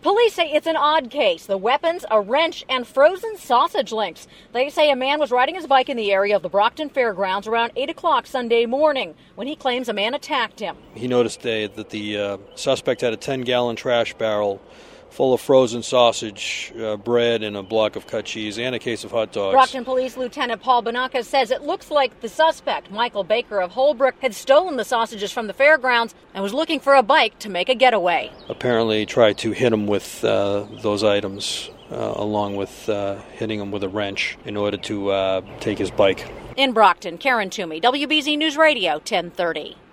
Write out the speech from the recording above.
Police say it's an odd case. The weapons, a wrench, and frozen sausage links. They say a man was riding his bike in the area of the Brockton Fairgrounds around 8 o'clock Sunday morning when he claims a man attacked him. He noticed that the suspect had a 10-gallon trash barrel full of frozen sausage, bread, and a block of cut cheese, and a case of hot dogs. Brockton Police Lieutenant Paul Bonacca says it looks like the suspect, Michael Baker of Holbrook, had stolen the sausages from the fairgrounds and was looking for a bike to make a getaway. Apparently tried to hit him with those items, along with hitting him with a wrench in order to take his bike. In Brockton, Karen Toomey, WBZ News Radio, 1030.